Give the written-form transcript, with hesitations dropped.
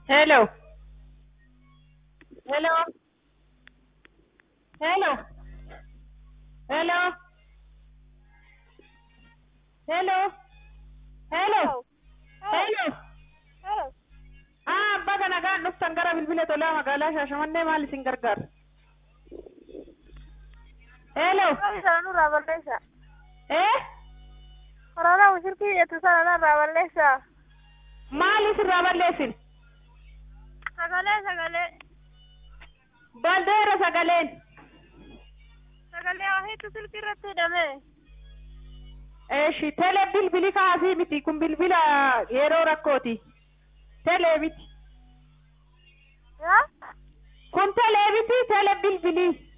Hello. Hello. Hello. Hello. Hello. Hello. Hello. Hello. Hello. Hello. Baga nagaan dhuftan gara bilbila tolaa magaalaa Shaashamannee maal isin gargaara? Hello. Isa nurraa balleessa. Waraanaa mushirkii jettu sana narraa balleessa. Maal isirraa balleessin? Sagalee. Baldeera sagaleen. Sagalee wahiitu silkii irratti hidhame. Eeshi tele bilbili kaasii miti kun bilbila yeroo rakkooti. Telee miti. Yaa? Kun telee miti tele bilbili.